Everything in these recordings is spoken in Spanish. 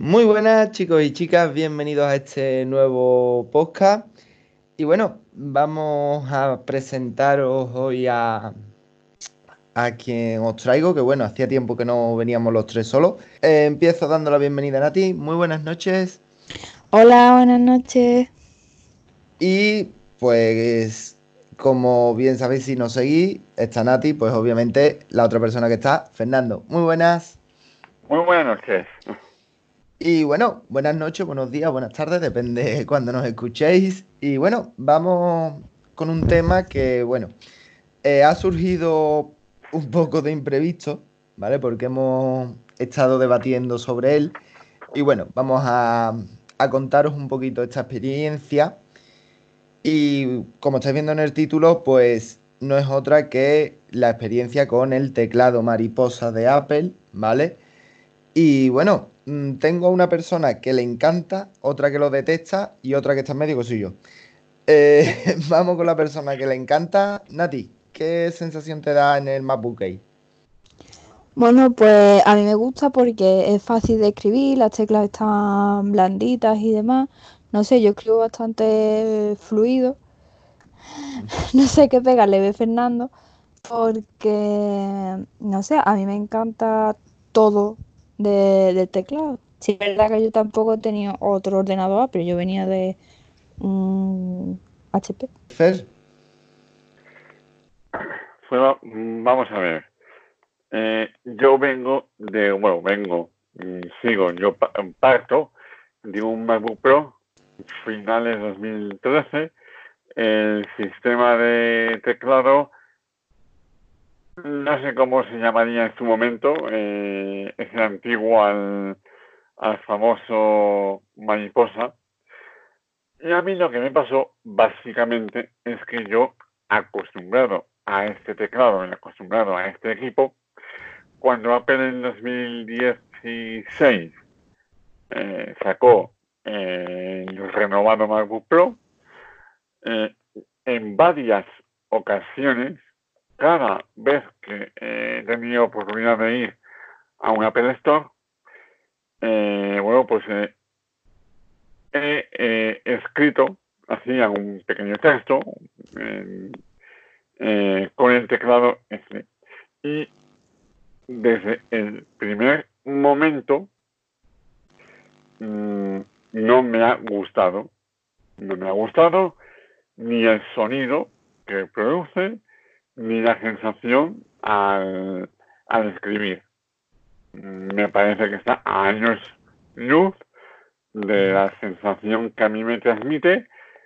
Muy buenas chicos y chicas, bienvenidos a este nuevo podcast. Y bueno, vamos a presentaros hoy a quien os traigo, que bueno, hacía tiempo que no veníamos los tres solos. Empiezo dando la bienvenida a Nati, muy buenas noches. Hola, buenas noches. Y pues, como bien sabéis, si nos seguís, está Nati, pues obviamente la otra persona que está, Fernando. Muy buenas. Muy buenas noches. Y bueno, buenas noches, buenos días, buenas tardes, depende de cuando nos escuchéis. Y bueno, vamos con un tema que, bueno, ha surgido un poco de imprevisto, ¿vale? Porque hemos estado debatiendo sobre él. Y bueno, vamos a contaros un poquito esta experiencia. Y como estáis viendo en el título, pues no es otra que la experiencia con el teclado mariposa de Apple, ¿vale? Y bueno, tengo a una persona que le encanta, otra que lo detesta y otra que está en medio que soy yo. Vamos con la persona que le encanta. Nati, ¿qué sensación te da en el MacBook Air? Bueno, pues a mí me gusta porque es fácil de escribir, las teclas están blanditas y demás. No sé, yo escribo bastante fluido. No sé qué pega le ve Fernando porque, no sé, a mí me encanta todo del teclado. Sí, es verdad que yo tampoco he tenido otro ordenador, pero yo venía de un HP. Fer, Vamos a ver. Yo sigo, parto de un MacBook Pro finales 2013. El sistema de teclado, no sé cómo se llamaría en su momento, es el antiguo al famoso Mariposa. Y a mí lo que me pasó básicamente es que yo, acostumbrado a este teclado, acostumbrado a este equipo, cuando Apple en 2016 sacó el renovado MacBook Pro, en varias ocasiones, cada vez que he tenido oportunidad de ir a un Apple Store, pues he escrito, hacía un pequeño texto con el teclado este. Y desde el primer momento no me ha gustado. No me ha gustado ni el sonido que produce, ni la sensación al escribir. Me parece que está a años luz de la sensación que a mí me transmite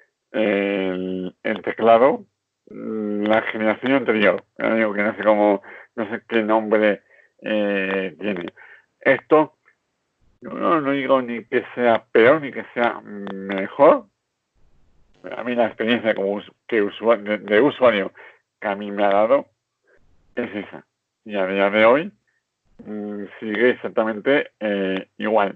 el teclado, la generación anterior. Digo que no sé cómo, no sé qué nombre tiene. Esto, no digo ni que sea peor ni que sea mejor. A mí la experiencia de usuario que a mí me ha dado es esa. Y a día de hoy sigue exactamente igual.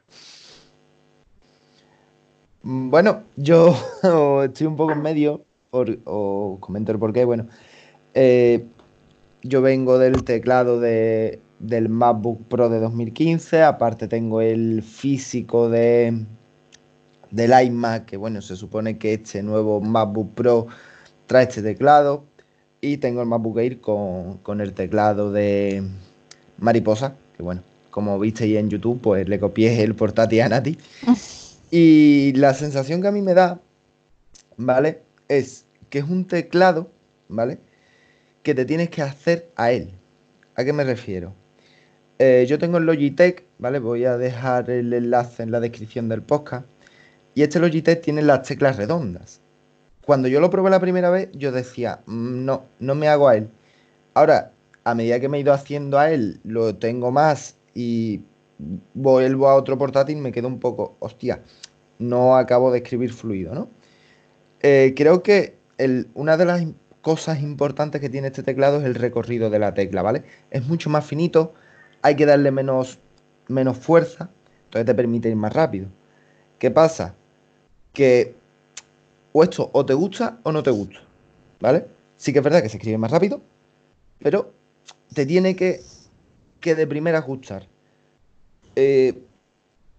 Bueno, yo estoy un poco en medio, os comento el porqué. Bueno, eh, yo vengo del teclado del MacBook Pro de 2015, aparte tengo el físico del iMac, que bueno, se supone que este nuevo MacBook Pro trae este teclado, y tengo el MacBook Air con el teclado de Mariposa, que bueno, como visteis en YouTube, pues le copié el portátil a Nati. Y la sensación que a mí me da, ¿vale? Es que es un teclado, ¿vale? Que te tienes que hacer a él. ¿A qué me refiero? Yo tengo el Logitech, ¿vale? Voy a dejar el enlace en la descripción del podcast. Y este Logitech tiene las teclas redondas. Cuando yo lo probé la primera vez, yo decía, no, no me hago a él. Ahora, a medida que me he ido haciendo a él, lo tengo más y vuelvo a otro portátil, me quedo un poco, hostia, no acabo de escribir fluido, ¿no? Creo que una de las cosas importantes que tiene este teclado es el recorrido de la tecla, ¿vale? Es mucho más finito, hay que darle menos fuerza, entonces te permite ir más rápido. ¿Qué pasa? Que o esto o te gusta o no te gusta, ¿vale? Sí que es verdad que se escribe más rápido, pero te tiene que de primera gustar. Eh,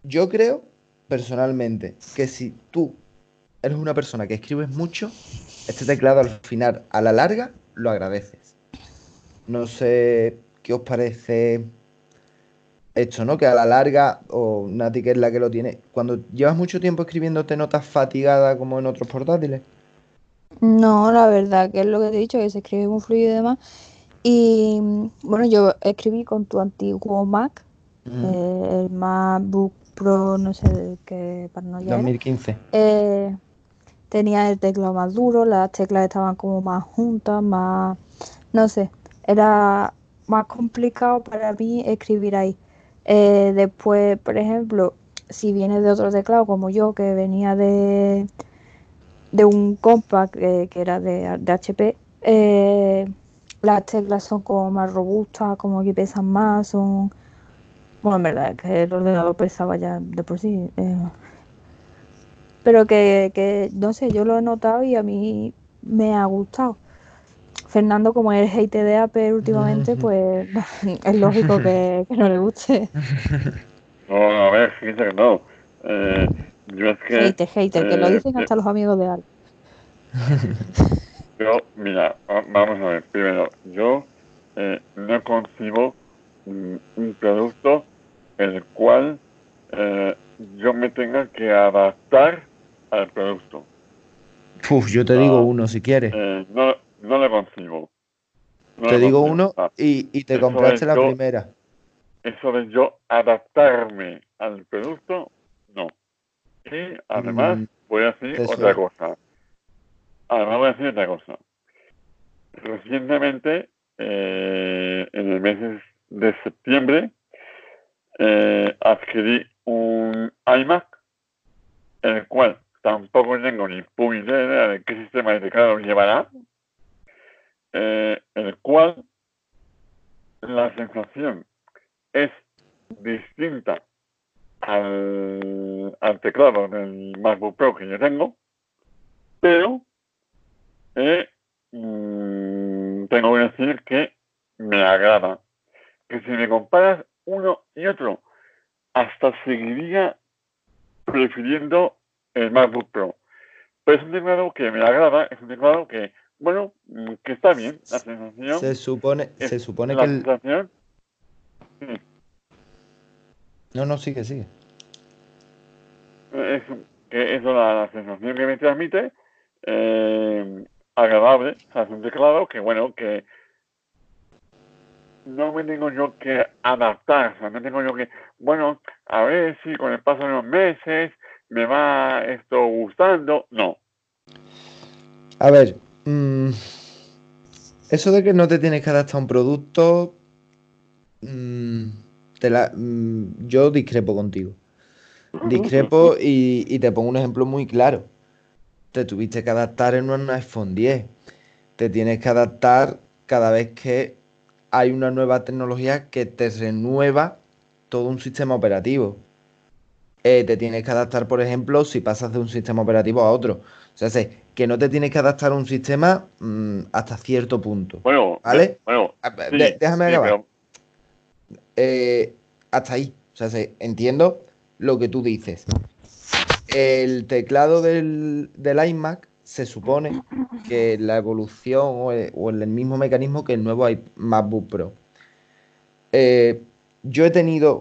Yo creo, personalmente, que si tú eres una persona que escribes mucho, este teclado al final, a la larga, lo agradeces. No sé qué os parece esto, ¿no? Que a la larga, o Nati, que es la que lo tiene, cuando llevas mucho tiempo escribiendo, ¿te notas fatigada como en otros portátiles? No, la verdad, que es lo que te he dicho, que se escribe muy fluido y demás. Y bueno, yo escribí con tu antiguo Mac, Ujú. el MacBook Pro, no sé qué paranoia era. 2015. Eh, Tenía el teclado más duro, las teclas estaban como más juntas, más, no sé, era más complicado para mí escribir ahí. Después, por ejemplo, si vienes de otro teclado como yo, que venía de un compact que era de HP, las teclas son como más robustas, como que pesan más, son... Bueno, en verdad, es que el ordenador pesaba ya de por sí. Pero no sé, yo lo he notado y a mí me ha gustado. Fernando, como es hater de Apple últimamente, pues es lógico que no le guste. No, a ver, fíjate que no. Eh, yo es que, Hater, que lo dicen hasta los amigos de Apple. mira, vamos a ver, primero, yo no concibo un producto el cual yo me tenga que adaptar al producto. Uf, yo te digo Ah, uno si quieres. no lo concibo, no Te lo digo concibo. uno y te Eso de compraste la yo, primera. eso de yo adaptarme al producto, no. Y además Mm, voy a decir te otra suel- cosa. Además voy a decir otra cosa. Recientemente, en el mes de septiembre, adquirí un iMac, el cual tampoco tengo ni puñetera idea de qué sistema de teclado llevará, el cual la sensación es distinta al teclado del MacBook Pro que yo tengo, pero tengo que decir que me agrada. Que si me comparas uno y otro, hasta seguiría prefiriendo el MacBook Pro. Pero es un teclado que me agrada, es un teclado que, bueno, que está bien. La sensación es se supone que la el. sensación, sí, No, no, sigue, sigue. es que eso la sensación que me transmite, agradable. O sea, es un teclado que, bueno, que no me tengo yo que adaptar, o sea, no tengo yo que, bueno, a ver si con el paso de los meses me va esto gustando. No. A ver, eso de que no te tienes que adaptar a un producto, mm, yo discrepo contigo. Discrepo y te pongo un ejemplo muy claro. Te tuviste que adaptar en un iPhone 10. Te tienes que adaptar cada vez que hay una nueva tecnología que te renueva todo un sistema operativo. Te tienes que adaptar, por ejemplo, si pasas de un sistema operativo a otro. O sea, que no te tienes que adaptar a un sistema hasta cierto punto. Bueno, ¿Vale? bueno, sí, Déjame sí, acabar. pero Hasta ahí. O sea, entiendo lo que tú dices. El teclado del iMac se supone que la evolución o el mismo mecanismo que el nuevo MacBook Pro. Eh, yo he tenido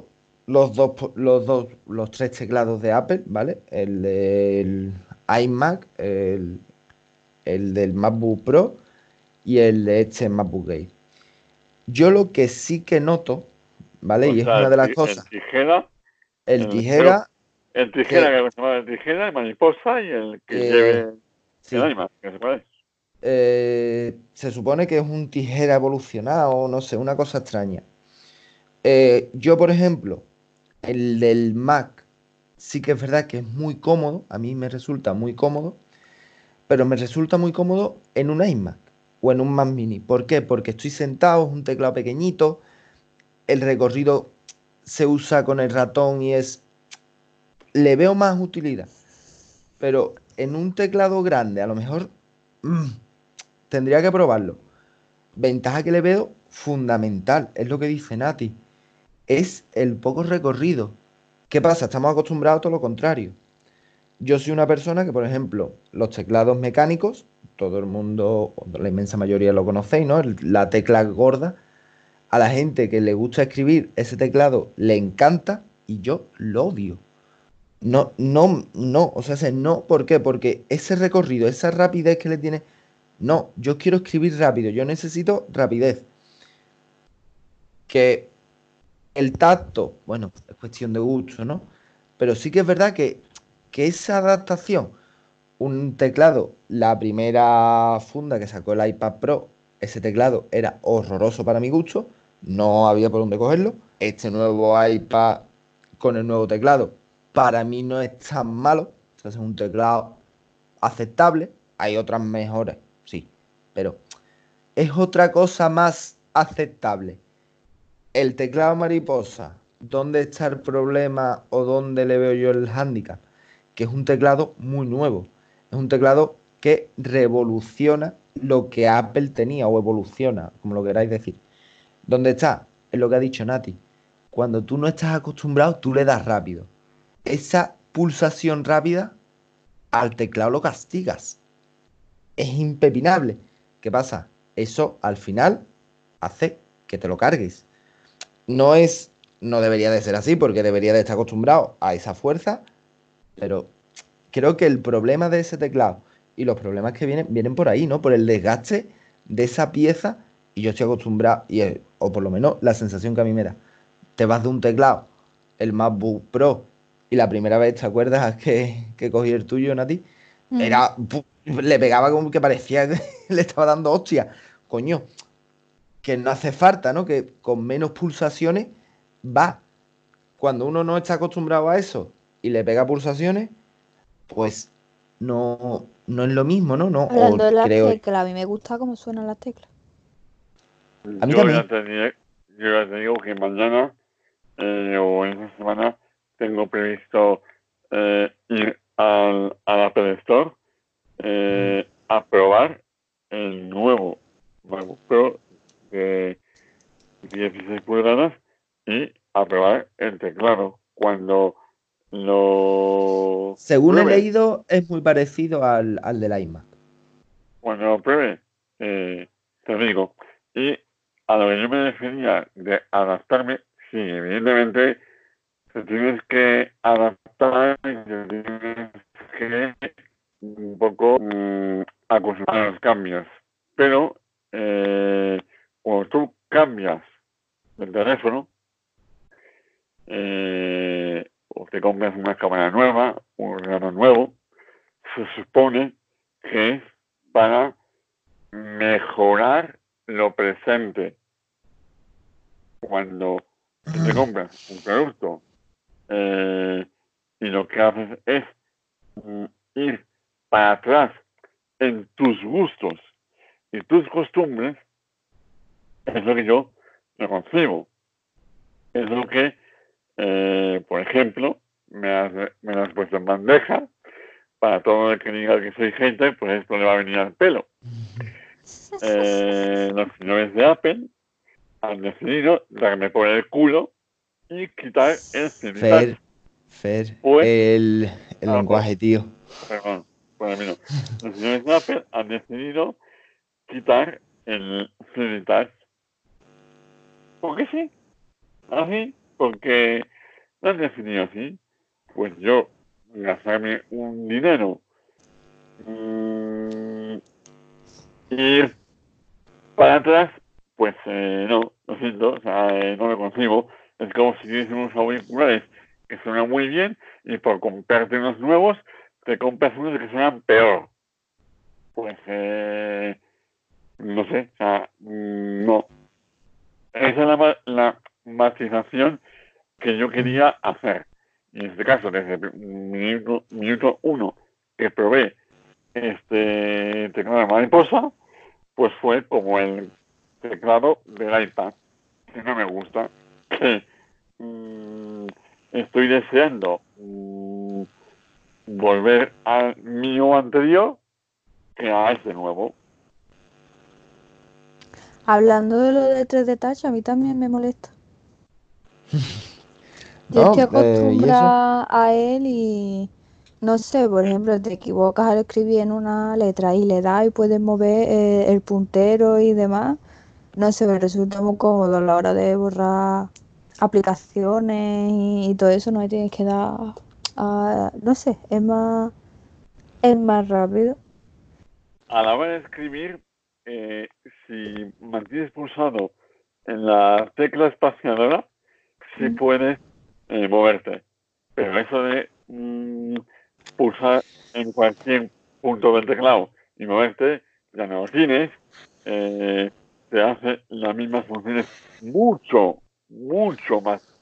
los tres teclados de Apple, ¿vale? El del iMac, el del MacBook Pro y el de este MacBook Air. Yo lo que sí que noto, ¿vale? o Y es sea, una de las el cosas, tijera, el bueno, tijera, el tijera que que se llama el tijera, el mariposa y el que eh, lleve el sí, iMac, que se puede. se supone que es un tijera evolucionado, no sé, una cosa extraña. Yo, por ejemplo, el del Mac sí que es verdad que es muy cómodo, a mí me resulta muy cómodo, pero me resulta muy cómodo en un iMac o en un Mac mini. ¿Por qué? Porque estoy sentado, es un teclado pequeñito, el recorrido se usa con el ratón y le veo más utilidad. Pero en un teclado grande, a lo mejor mm, tendría que probarlo. Ventaja que le veo fundamental, es lo que dice Nati, es el poco recorrido. ¿Qué pasa? Estamos acostumbrados a todo lo contrario. Yo soy una persona que, por ejemplo, los teclados mecánicos, todo el mundo, o la inmensa mayoría lo conocéis, ¿no? La tecla gorda. A la gente que le gusta escribir, ese teclado le encanta y yo lo odio. No, no, no, o sea, no, ¿por qué? Porque ese recorrido, esa rapidez que le tiene, no, yo quiero escribir rápido, yo necesito rapidez. Que el tacto, bueno, es cuestión de gusto, ¿no? Pero sí que es verdad que esa adaptación, un teclado, la primera funda que sacó el iPad Pro, ese teclado era horroroso para mi gusto, no había por dónde cogerlo. Este nuevo iPad con el nuevo teclado, para mí no es tan malo, o sea, es un teclado aceptable, hay otras mejores, sí, pero es otra cosa más aceptable. El teclado mariposa, ¿dónde está el problema o dónde le veo yo el hándicap? Que es un teclado muy nuevo. Es un teclado que revoluciona lo que Apple tenía o evoluciona, como lo queráis decir. ¿Dónde está? Es lo que ha dicho Nati. Cuando tú no estás acostumbrado, tú le das rápido. Esa pulsación rápida al teclado lo castigas. Es impepinable. ¿Qué pasa? Eso al final hace que te lo cargues. No es, no debería de ser así porque debería de estar acostumbrado a esa fuerza, pero creo que el problema de ese teclado y los problemas que vienen por ahí, ¿no? Por el desgaste de esa pieza y yo estoy acostumbrado, o por lo menos la sensación que a mí me da. Te vas de un teclado, el MacBook Pro, y la primera vez, ¿te acuerdas que cogí el tuyo, Nati? Mm. Era, le pegaba como que parecía que le estaba dando hostia. Coño, que no hace falta, ¿no? Que con menos pulsaciones va. Cuando uno no está acostumbrado a eso y le pega pulsaciones, pues no es lo mismo, ¿no? No, Hablando o de las creo. teclas, a mí me gusta cómo suenan las teclas. A mí Yo también. ya tenía, yo ya te digo que mañana o en esta semana tengo previsto ir al Apple Store a probar el nuevo MacBook Pro de 16 pulgadas y a probar el teclado. Cuando lo Según he pruebe, leído, es muy parecido al del iMac. cuando lo pruebe, te digo. Y a lo que yo me refería de adaptarme, sí, evidentemente te tienes que adaptar y te tienes que un poco acostumbrar a los cambios. Pero cuando tú cambias el teléfono, o te compras una cámara nueva, un ordenador nuevo, se supone que es para mejorar lo presente. Cuando tú te compras un producto y lo que haces es ir para atrás en tus gustos y tus costumbres, es lo que yo no concibo. Es lo que, por ejemplo, me lo has puesto en bandeja. Para todo el que diga que soy hater, pues esto le va a venir al pelo. Los señores de Apple han decidido darme por el culo y quitar el Civitas. Fer, Pues, el lenguaje, tío. perdón, para mí no. Los señores de Apple han decidido quitar el Civitas. ¿Por qué sí? Así, porque lo han decidido así. Pues yo gastarme un dinero ir para atrás, pues no, lo siento, o sea, no lo concibo. Es como si tienes unos auriculares que suenan muy bien y por comprarte unos nuevos, te compras unos que suenan peor. Pues, no sé, o sea, no. Esa es la matización que yo quería hacer. Y en este caso, desde el minuto uno que probé este teclado de mariposa, pues fue como el teclado del iPad, que no me gusta, que estoy deseando volver al mío anterior que a este nuevo. Hablando de lo de 3D Touch, a mí también me molesta. Yo estoy ¿no? Y eso. acostumbrada a él y no sé, por ejemplo, te equivocas al escribir en una letra y le das y puedes mover el puntero y demás. No sé, me resulta muy cómodo a la hora de borrar aplicaciones y todo eso, no me tienes que dar no sé, es más rápido. A la hora de escribir, eh, si mantienes pulsado en la tecla espaciadora, sí Mm. puedes moverte. Pero eso de pulsar en cualquier punto del teclado y moverte, ya no lo tienes. Te hace las mismas funciones mucho, mucho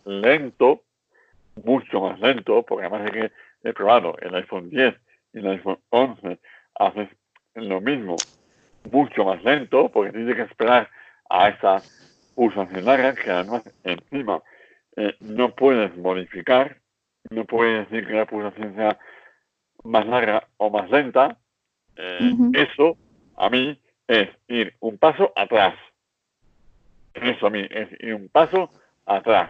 más lento, porque además de que he probado el iPhone 10 y el iPhone 11, haces lo mismo, mucho más lento, porque tienes que esperar a esa pulsación larga, que además encima no puedes modificar, no puedes decir que la pulsación sea más larga o más lenta. Ujú. Eso a mí es ir un paso atrás. Eso a mí es ir un paso atrás.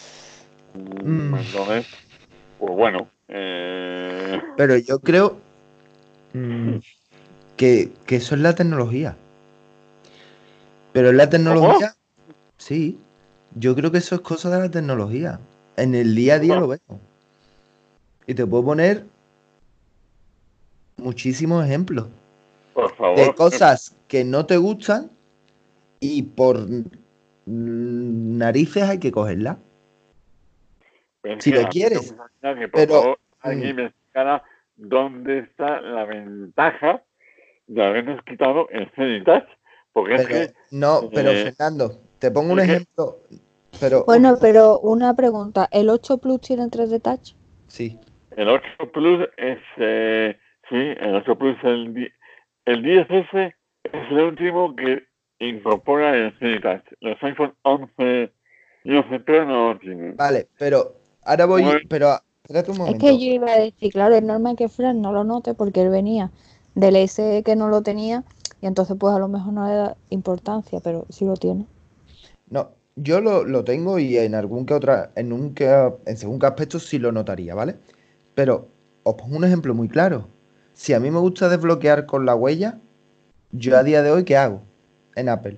Mm, Entonces, pues bueno. pero yo creo mm, que eso es la tecnología. Pero es la ¿Cómo? tecnología, sí. Yo creo que eso es cosa de la tecnología. En el día a día lo vemos. Y te puedo poner muchísimos ejemplos Por de favor. cosas que no te gustan y por narices hay que cogerlas. Pero es Si que lo a mí me quieres. gustaría que por Pero favor mm, alguien me explicara dónde está la ventaja de habernos quitado el Touch, porque es Pero que, no, pero eh, Fernando, te pongo un es que ejemplo, pero Bueno, pero una pregunta, ¿el 8 Plus tiene 3D Touch? sí, el 8 Plus es, sí, el 8 Plus, el 10S es el último que incorpora el Touch. Los iPhone 11 y 11 Pro no lo tienen. vale, pero ahora voy, pero espérate un Es que momento. yo iba a decir, claro, es normal que Fran no lo note porque él venía del S que no lo tenía y entonces pues a lo mejor no le da importancia, pero sí lo tiene. No, yo lo tengo y en algún que otra, en según qué aspecto sí lo notaría, ¿vale? Pero os pongo un ejemplo muy claro. Si a mí me gusta desbloquear con la huella, yo a día de hoy, ¿qué hago en Apple?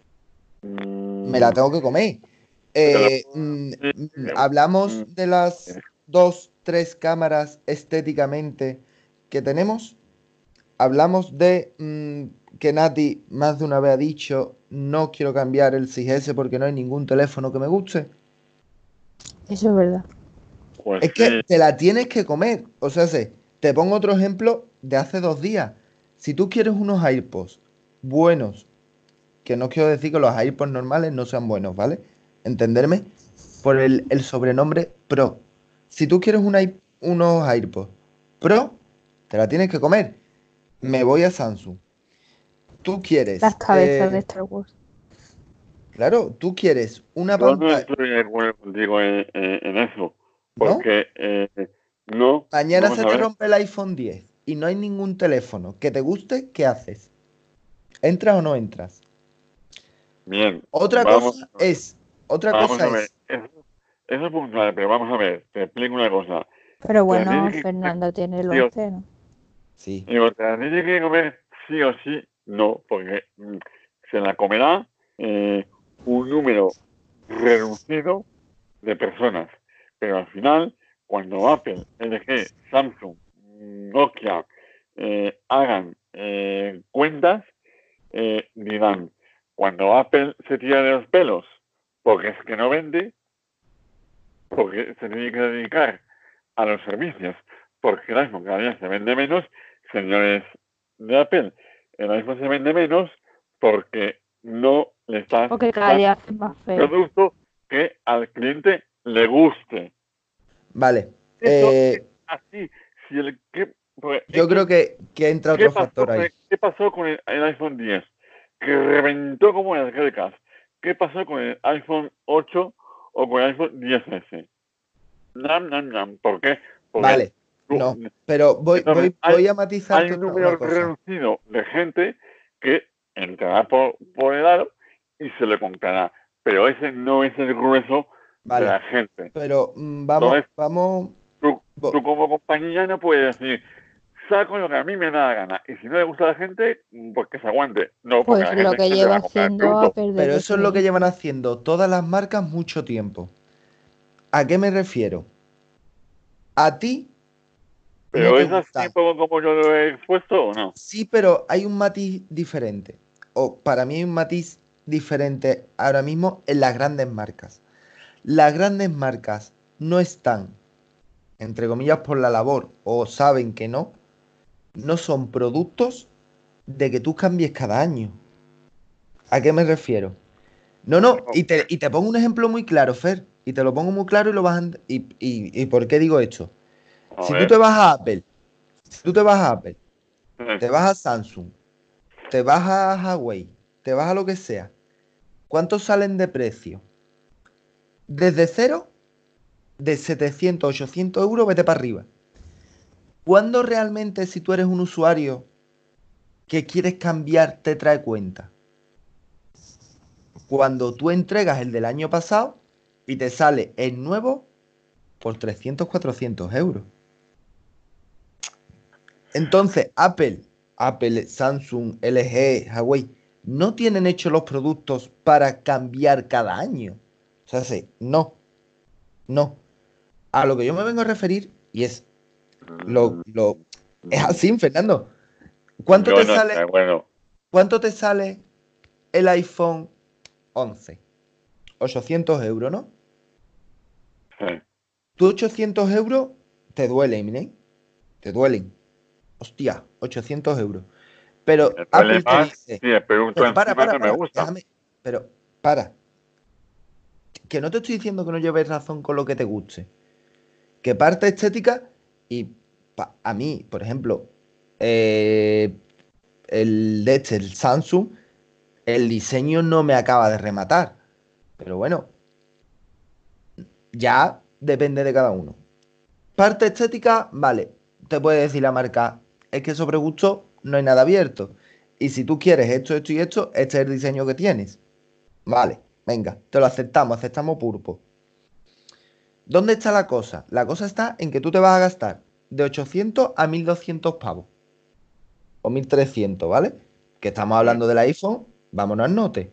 Me la Mm, tengo que comer. pero, Hablamos mm, de las dos, tres cámaras estéticamente que tenemos. Hablamos de que Nati más de una vez ha dicho, no quiero cambiar el 6S porque no hay ningún teléfono que me guste. Eso es verdad. pues Es que sí, te la tienes que comer. O sea, te pongo otro ejemplo de hace 2 días. Si tú quieres unos AirPods buenos, que no quiero decir que los AirPods normales no sean buenos, ¿vale? Entenderme por el sobrenombre Pro. Si tú quieres unos AirPods Pro, te la tienes que comer. Me voy a Samsung. Tú Las quieres, cabezas de Star Wars. claro, tú quieres una yo no pantalla, estoy de acuerdo contigo en eso, ¿no? porque no, Mañana vamos se a te ver, rompe el iPhone 10 y no hay ningún teléfono que te guste, ¿qué haces? ¿Entras o no entras? bien, Otra vamos cosa a ver, es, otra vamos cosa a ver, es, eso es puntual, pero vamos a ver, te explico una cosa, Pero te la bueno, tienes que comer Fernando tiene el sí o 11, ¿no? sí, digo, te la tienes que comer sí o sí, no, porque se la comerá un número reducido de personas. Pero al final, cuando Apple, LG, Samsung, Nokia hagan cuentas, dirán, cuando Apple se tira de los pelos, porque es que no vende, porque se tiene que dedicar a los servicios, porque el iPhone cada día se vende menos, señores de Apple, el iPhone se vende menos porque no le estás Porque cada dando día es más un feo. producto que al cliente le guste. vale. Eso es así. Si el, ¿qué, pues, es Yo creo que entra otro factor ahí. ¿qué pasó con el iPhone 10? Que reventó como las grecas. ¿Qué pasó con el iPhone 8 o con el iPhone 10S? Nam, nam, nam. ¿Por qué? Porque Vale, no, pero entonces voy a hay matizarte un número una cosa. reducido de gente que entrará por el aro y se le comprará. Pero ese no es el grueso de Vale, la gente. pero Entonces, vamos. tú como compañía no puedes decir, saco lo que a mí me da la gana. Y si no le gusta a la gente, pues que se aguante. No, porque Pues la lo gente que siempre va lleva a comprar el haciendo producto. Apple Pero desde eso es lo que que... llevan haciendo todas las marcas mucho tiempo. ¿A qué me refiero? A ti no Pero te es así gusta. como yo lo he expuesto o no. Sí, pero hay un matiz diferente. O para mí hay un matiz diferente ahora mismo en las grandes marcas. Las grandes marcas no están, entre comillas, por la labor o saben que no son productos de que tú cambies cada año. ¿A qué me refiero? No, no, No, y te pongo un ejemplo muy claro, Fer, y te lo pongo muy claro y lo vas a ¿y por qué digo esto? a Si tú te ver. vas a Apple, si tú te vas a Apple, eh, te vas a Samsung, te vas a Huawei, te vas a lo que sea, ¿cuántos salen de precio? Desde cero, de 700, 800 euros, vete para arriba. ¿Cuándo realmente, si tú eres un usuario que quieres cambiar, te trae cuenta? Cuando tú entregas el del año pasado y te sale el nuevo por 300, 400 euros. Entonces, Apple, Samsung, LG, Huawei, no tienen hechos los productos para cambiar cada año. O sea, sí, no, no. A lo que yo me vengo a referir, y es mm, es mm, así, Fernando. ¿Cuánto yo te no estoy sale, de acuerdo. cuánto te sale el iPhone 11? 800 euros, ¿no? Sí. Tú 800 euros te duelen, ¿eh? Te duelen. Hostia, 800 euros. Pero Me duele Apple te más dice, si el producto pero para, encima para, no me para, gusta. déjame, pero para, que no te estoy diciendo que no lleves razón con lo que te guste, que parte estética y a mí, por ejemplo, eh, el Samsung, el diseño no me acaba de rematar, pero bueno, ya depende de cada uno. Parte estética, vale, te puede decir la marca, es que sobre gusto no hay nada abierto. Y si tú quieres esto, esto y esto, este es el diseño que tienes. Vale, venga, te lo aceptamos pulpo. ¿Dónde está la cosa? La cosa está en que tú te vas a gastar de 800 a 1200 pavos. O 1300, ¿vale? Que estamos Sí. hablando del iPhone, vámonos al Note.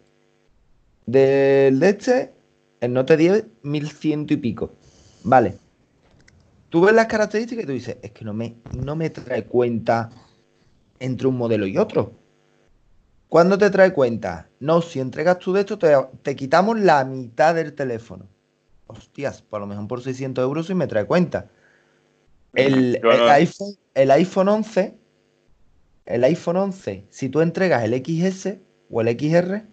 Del de este, el Note 10, 1100 y pico. Vale. Tú ves las características y tú dices, es que no me trae cuenta entre un modelo y otro. ¿Cuándo te trae cuenta? No, si entregas tú de esto, te quitamos la mitad del teléfono. Hostias, por lo mejor por 600 euros sí me trae cuenta. El, Yo el no, iPhone, el iPhone 11, el iPhone 11, si tú entregas el XS o el XR,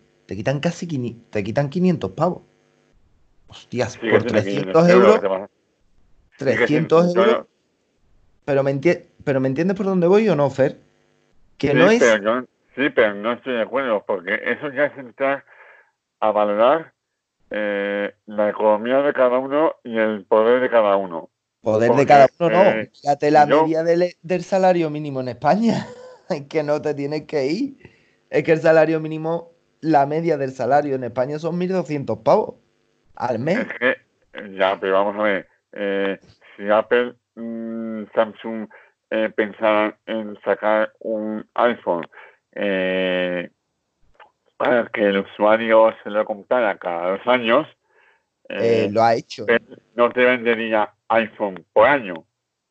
te quitan 500 pavos. Hostias, sigue por siendo 500 300 euros. euros, Que te vas- Sigue siendo, 300 yo euros, no- pero me entiendes por dónde voy o no, Fer? Que no sí, es, pero no estoy de acuerdo, porque eso ya es entrar a valorar la economía de cada uno y el poder de cada uno. poder de cada Porque uno, no. Fíjate la yo, media del salario mínimo en España. Es que no te tienes que ir. Es que el salario mínimo, la media del salario en España son 1.200 pavos al es mes. que, ya, pero vamos a ver, si Apple, Samsung pensaran en sacar un iPhone eh, para que el usuario se lo comprara cada 2 años, eh, Lo ha hecho. no te vendería iPhone por año.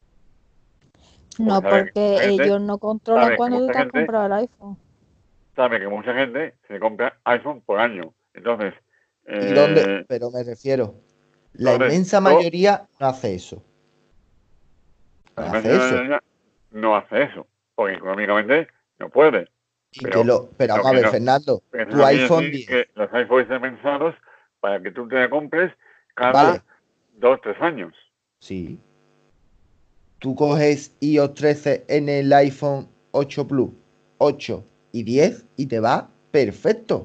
Porque No, porque ellos no controlan cuando tú te has comprado el iPhone. sabe que mucha gente se compra iPhone por año. Entonces, ¿Y dónde? eh, Pero me refiero, la entonces inmensa yo, mayoría no hace eso. la No inmensa hace eso. mayoría no hace eso, porque económicamente no puede. Pero Lo vamos a que ver, no, Fernando, eso tu no quiere iPhone decir 10, que los iPhones estén pensados para que tú te compres cada ¿vale? 2 o 3 años. Sí. Tú coges iOS 13 en el iPhone 8 Plus, 8 y 10 y te va perfecto.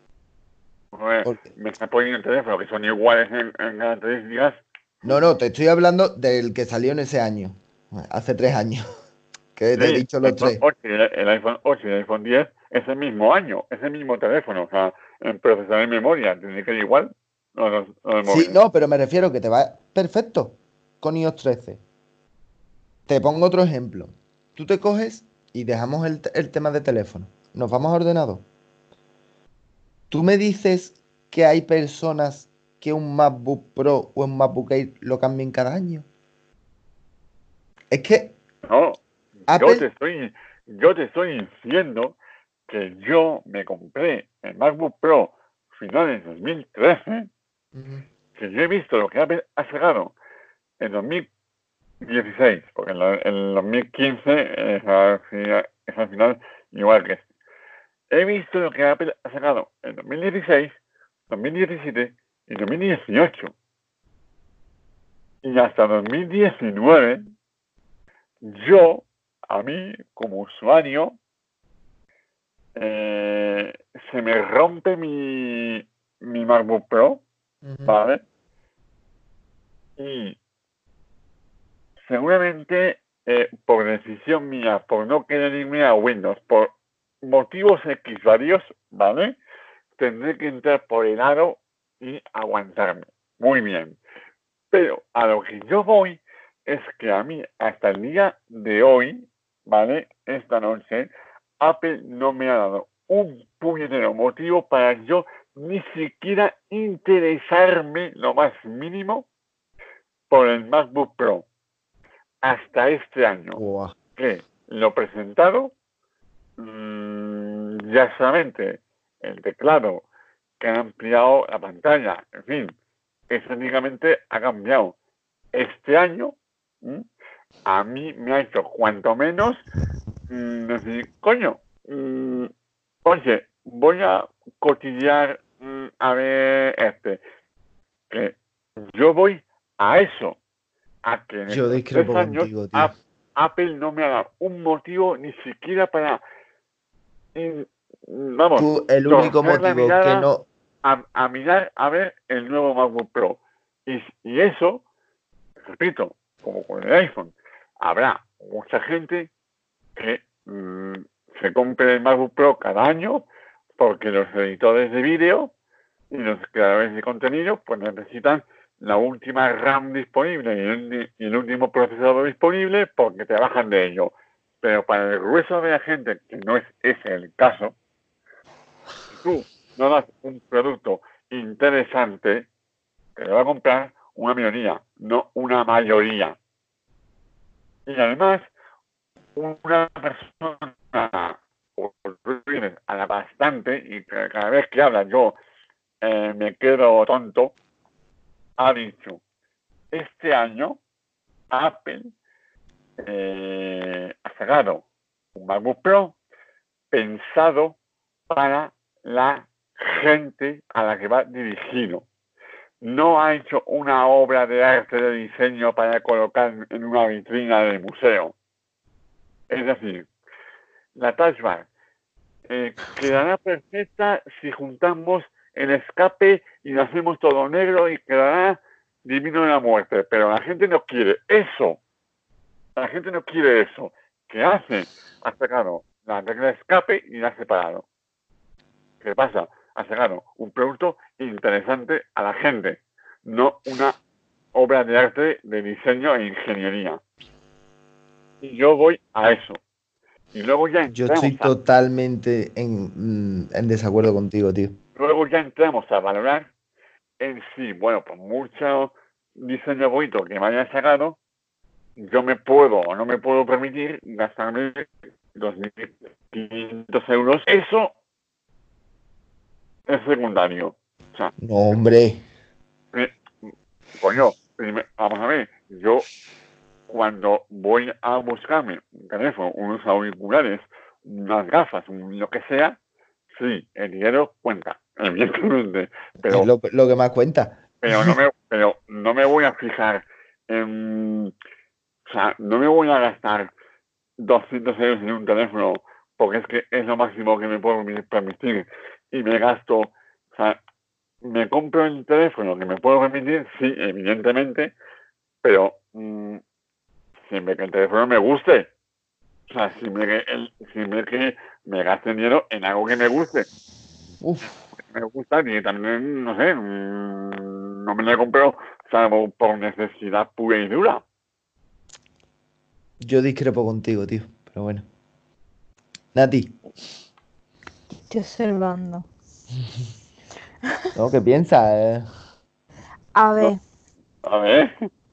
Joder, Porque... me está poniendo el teléfono que son iguales en características. No, no, te estoy hablando del que salió en ese año, hace 3 años, que Sí, te he dicho el los iPhone tres. 8 el iPhone 8 y el iPhone 10 es el mismo año, es el mismo teléfono, o sea, en procesador y memoria, tiene que ir igual. los Sí, móviles. no, pero me refiero que te va perfecto con iOS 13. Te pongo otro ejemplo. Tú te coges y dejamos el tema de teléfono. Nos vamos a ordenador. Tú me dices que hay personas que un MacBook Pro o un MacBook Air lo cambien cada año. Es que No, Apple... yo te estoy diciendo que yo me compré el MacBook Pro finales de 2013, Ujú. que yo he visto lo que Apple ha sacado en 2016, porque en 2015 es al final igual que este. He visto lo que Apple ha sacado en 2016, 2017 y 2018. Y hasta 2019, a mí, como usuario, se me rompe mi MacBook Pro, ¿vale? Y seguramente por decisión mía, por no querer irme a Windows, por motivos X varios, ¿vale? Tendré que entrar por el aro y aguantarme. Muy bien. Pero a lo que yo voy es que a mí, hasta el día de hoy, ¿vale? Esta noche, Apple no me ha dado un puñetero motivo para yo ni siquiera interesarme lo más mínimo por el MacBook Pro. Hasta este año, Buah. que lo presentado, ya solamente el teclado, que ha ampliado la pantalla, en fin, estéticamente ha cambiado. Este año, a mí me ha hecho cuanto menos decir, coño, oye, voy a cotillear a ver que yo voy a eso, a que en Yo estos 3 discrepo años contigo, tío. Apple no me ha dado un motivo ni siquiera para, vamos, Tú, el único torcer la motivo que mirada no... a mirar a ver el nuevo MacBook Pro. Y eso, repito, como con el iPhone, habrá mucha gente que se compre el MacBook Pro cada año porque los editores de vídeo y los creadores de contenido pues necesitan la última RAM disponible y el último procesador disponible porque trabajan de ello. Pero para el grueso de la gente, que no es ese el caso, si tú no das un producto interesante, te lo va a comprar una minoría, no una mayoría. Y además, una persona, a la bastante, y cada vez que habla yo me quedo tonto, ha dicho, este año Apple ha sacado un MacBook Pro pensado para la gente a la que va dirigido. No ha hecho una obra de arte de diseño para colocar en una vitrina del museo. Es decir, la Touch Bar quedará perfecta si juntamos el escape y lo hacemos todo negro y quedará divino de la muerte. Pero la gente no quiere eso. La gente no quiere eso. ¿Qué hace? Ha sacado la regla de escape y la ha separado. ¿Qué pasa? Ha sacado un producto interesante a la gente, no una obra de arte de diseño e ingeniería. Y yo voy a eso. Y luego ya Yo estoy totalmente en desacuerdo contigo, tío. Luego ya entramos a valorar en sí, bueno, por mucho diseño bonito que me haya sacado, yo me puedo o no me puedo permitir gastarme 2.500 euros. Eso es secundario. O sea, No, hombre. coño, vamos a ver, yo cuando voy a buscarme un teléfono, unos auriculares, unas gafas, lo que sea, sí, el dinero cuenta, evidentemente, pero Es lo que más cuenta. pero no me voy a fijar en, o sea, no me voy a gastar 200 euros en un teléfono porque es que es lo máximo que me puedo permitir y me gasto, o sea, me compro el teléfono que me puedo permitir, sí, evidentemente, pero siempre que el teléfono me guste. O sea, siempre que me gaste dinero en algo que me guste. Uf. Me gusta y también, no sé, no me la he comprado salvo por necesidad pura y dura. Yo discrepo contigo, tío. Pero bueno. Nati, Estoy observando. ¿no? ¿Qué piensas? A ver, A ver,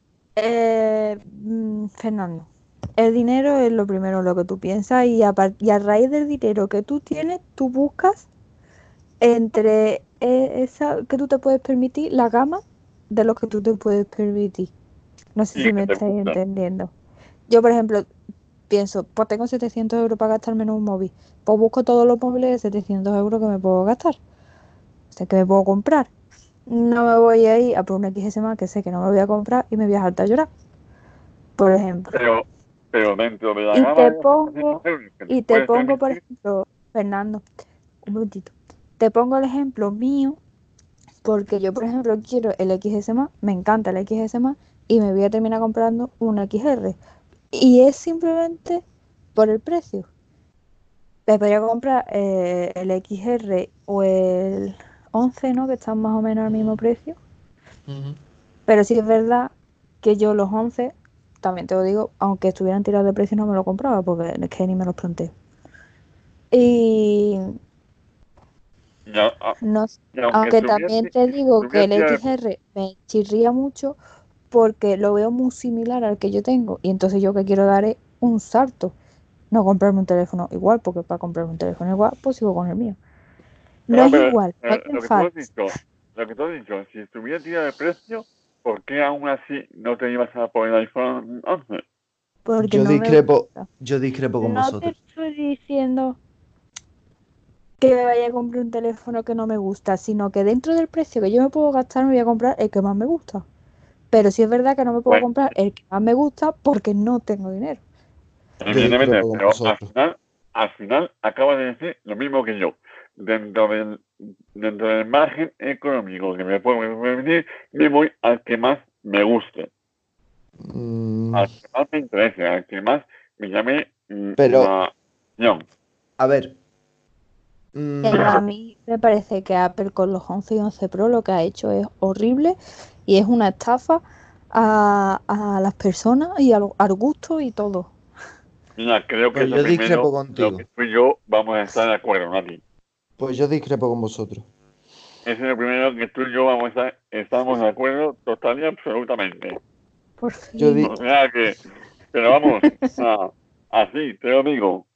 Fernando, el dinero es lo primero en lo que tú piensas y y a raíz del dinero que tú tienes, tú buscas entre esa que tú te puedes permitir la gama de lo que tú te puedes permitir. No sé y si que me te estáis gusta. entendiendo. Yo, por ejemplo, pienso, pues tengo 700 euros para gastarme en un móvil. Pues busco todos los móviles de 700 euros que me puedo gastar. O sea, que me puedo comprar. No me voy a ir a por un XS que sé que no me voy a comprar y me voy a hartar a llorar, por ejemplo. Pero dentro de la Y gama te de los 700 pongo, euros que te y te puedes pongo, por permitir, ejemplo, Fernando, un momentito. Te pongo el ejemplo mío, porque yo, por ejemplo, quiero el XS, me encanta el XS, y me voy a terminar comprando un XR. Y es simplemente por el precio. Me podría comprar el XR o el 11, ¿no? Que están más o menos al mismo precio. Ujú. Pero sí es verdad que yo los 11, también te lo digo, aunque estuvieran tirados de precio no me lo compraba porque es que ni me los planteo. Y y, no, y aunque aunque también te digo que estuviera el tirado de XR me chirría mucho porque lo veo muy similar al que yo tengo y entonces yo que quiero dar es un salto, no comprarme un teléfono igual, porque para comprarme un teléfono igual pues sigo con el mío. No claro, es igual, no es que lo que tú has enfades. dicho, si estuviera tirado de precio, ¿por qué aún así no te ibas a por el iPhone 11? Porque Yo no me discrepo, gusta. yo discrepo con No te vosotros. estoy diciendo que me vaya a comprar un teléfono que no me gusta, sino que dentro del precio que yo me puedo gastar me voy a comprar el que más me gusta. Pero sí es verdad que no me puedo Bueno, comprar el que más me gusta porque no tengo dinero. Yo evidentemente, discrepo con pero vosotros. al final acabas de decir lo mismo que yo. Dentro del, dentro del margen económico que me puedo permitir, me voy al que más me guste, Mm, al que más me interese, al que más me llame pero, la atención. a ver. A mí me parece que Apple con los 11 y 11 Pro lo que ha hecho es horrible y es una estafa a las personas y al gusto y todo. Mira, creo que Pues es lo yo primero, discrepo lo que contigo. tú y yo vamos a estar de acuerdo, Nati. Pues yo discrepo con vosotros. Eso es lo primero que tú y yo vamos a estamos de acuerdo total y absolutamente. Por Yo, fin. di- O sea que, pero vamos, así, te lo digo.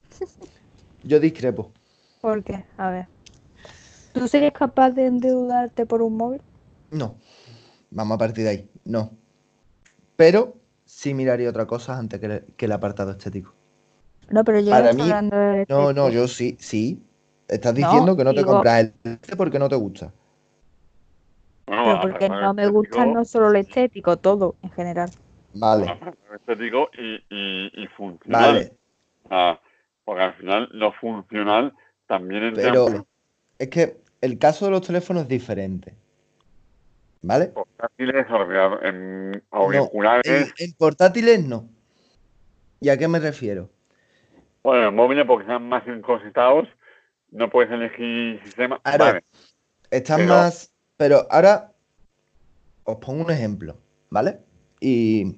yo discrepo. ¿Por qué? A ver. ¿Tú serías capaz de endeudarte por un móvil? No. Vamos a partir de ahí. No. Pero sí miraría otra cosa antes que el apartado estético. No, pero yo no Para estoy mí, hablando del no, estético. yo sí, sí. Estás No, diciendo que no te digo, compras el este porque no te gusta. Bueno, pero porque apartado no me gusta estético, no solo lo estético, todo en general. Vale, apartado estético y funcional. vale. Porque al final lo funcional también entra Pero es que el caso de los teléfonos es diferente. ¿Vale? portátiles, en No. auriculares, En portátiles no. ¿Y a qué me refiero? bueno, en móviles porque están más encosistados, no puedes elegir sistema, Claro, vale, están pero más. Pero ahora os pongo un ejemplo, ¿vale? Y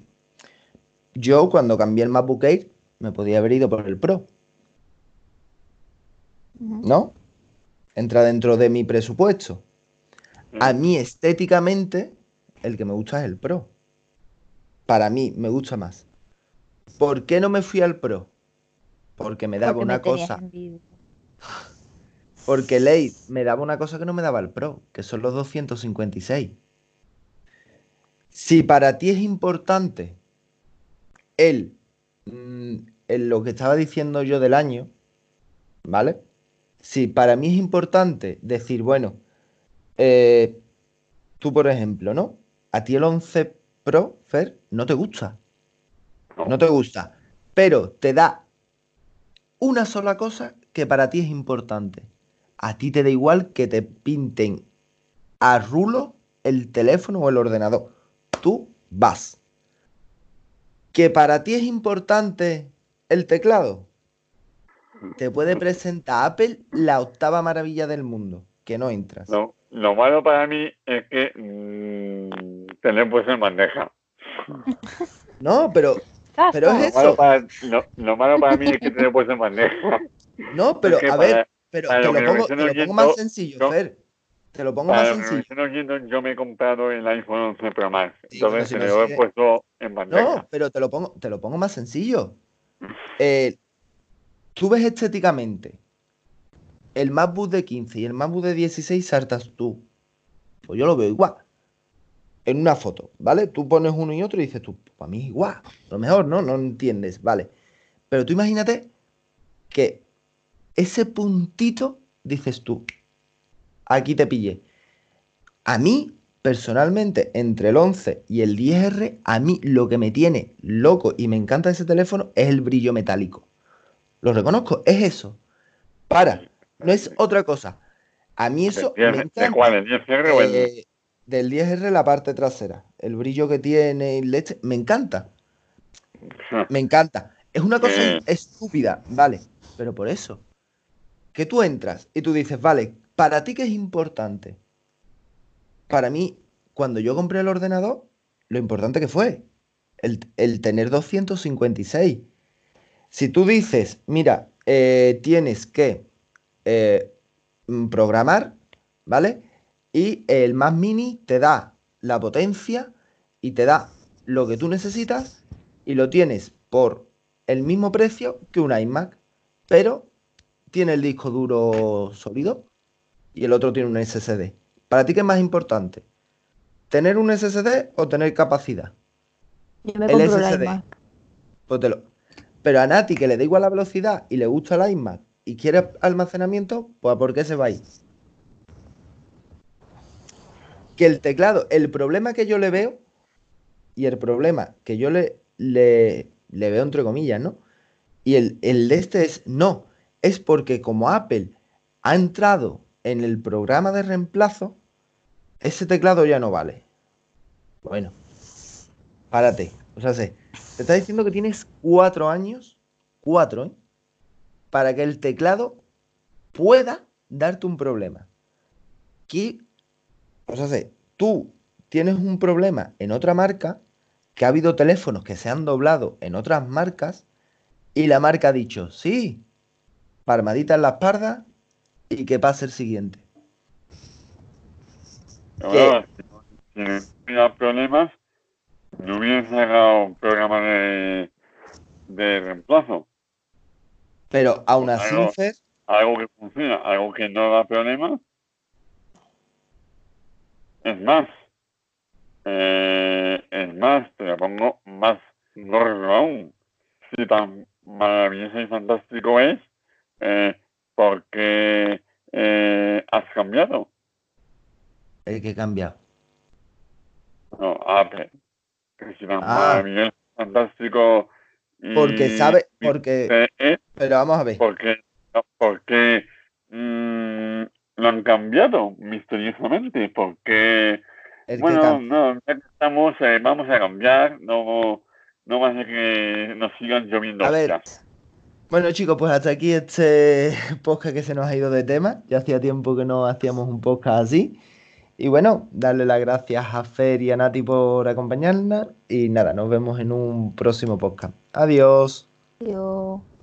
yo cuando cambié el MacBook Air me podía haber ido por el Pro, Ujú. ¿no? Entra dentro de mi presupuesto. A ¿sí? mí estéticamente el que me gusta es el Pro. Para mí me gusta más. ¿Por qué no me fui al Pro? Porque me daba Porque me una tenías cosa. envidia. Porque Ley me daba una cosa que no me daba el Pro, que son los 256. Si para ti es importante el, el lo que estaba diciendo yo del año, ¿vale? Si para mí es importante decir, bueno, eh, tú por ejemplo, ¿no? A ti el 11 Pro, Fer, no te gusta, No, no te gusta, pero te da una sola cosa que para ti es importante. A ti te da igual que te pinten a rulo el teléfono o el ordenador. Tú vas. Que para ti es importante el teclado. Te puede presentar Apple la octava maravilla del mundo, que no entras. lo malo para mí es que tener puesto en bandeja. No, pero es Lo eso. malo para mí es que tener puesto en bandeja. No, pero Porque a ver, pero para te lo que lo me pongo, estén te lo pongo más oyendo, sencillo, yo- Fer. Te lo pongo más para lo que me sencillo. estén oyendo, yo me he comprado el iPhone 11 Pro Max. Sí, bueno, Entonces si se no lo he sé. puesto en bandeja. No, pero te lo pongo más sencillo. Tú ves estéticamente el MacBook de 15 y el MacBook de 16 saltas tú. Pues yo lo veo igual. En una foto, ¿vale? Tú pones uno y otro y dices tú, para mí es igual. A lo mejor, ¿no? No entiendes, ¿vale? Pero tú imagínate que ese puntito, dices tú, aquí te pillé. A mí, personalmente, entre el 11 y el 10R, a mí lo que me tiene loco y me encanta de ese teléfono es el brillo metálico. Lo reconozco, es eso. No es otra cosa. A mí eso me ¿De cuál? encanta. ¿El 10R o el...? Del 10R la parte trasera. El brillo que tiene, el leche, me encanta. Me encanta. Es una cosa estúpida, vale. Pero por eso, que tú entras y tú dices, vale, ¿para ti qué es importante? Para mí, cuando yo compré el ordenador, lo importante que fue el tener 256. Si tú dices, mira, tienes que programar, ¿vale? Y el Mac Mini te da la potencia y te da lo que tú necesitas y lo tienes por el mismo precio que un iMac, pero tiene el disco duro sólido y el otro tiene un SSD. ¿Para ti qué es más importante? ¿Tener un SSD o tener capacidad? Yo me El compro el SSD. iMac. Pues Pero a Nati que le da igual la velocidad y le gusta el iMac y quiere almacenamiento, pues ¿por qué se va ahí? Que el teclado, el problema que yo le veo y el problema que yo le veo entre comillas, ¿no? Y el de este es no, es porque como Apple ha entrado en el programa de reemplazo, ese teclado ya no vale. Bueno, párate. O sea, te está diciendo que tienes 4 años, 4, ¿eh? Para que el teclado pueda darte un problema. Que, o sea, tú tienes un problema en otra marca, que ha habido teléfonos que se han doblado en otras marcas y la marca ha dicho, sí, palmadita en la espalda y que pase el siguiente. Que, Bueno, si no hubiera problemas, no hubiera sacado un programa de reemplazo. pero aún Pues así, Fer, algo que funciona, algo que no da problemas. Es más, te lo pongo más gordo aún. Si tan maravilloso y fantástico es, ¿por qué has cambiado? el que cambia. No, Apple. Que si tan Ah, maravilloso, fantástico porque y sabe, porque, es, pero vamos a ver, porque lo han cambiado misteriosamente, porque el que bueno, cambia. no, ya que estamos, vamos a cambiar, no va a ser que nos sigan lloviendo A ver, hostias. bueno chicos, pues hasta aquí este podcast que se nos ha ido de tema. Ya hacía tiempo que no hacíamos un podcast así. Y bueno, darle las gracias a Fer y a Nati por acompañarnos. Y nada, nos vemos en un próximo podcast. Adiós. Yo...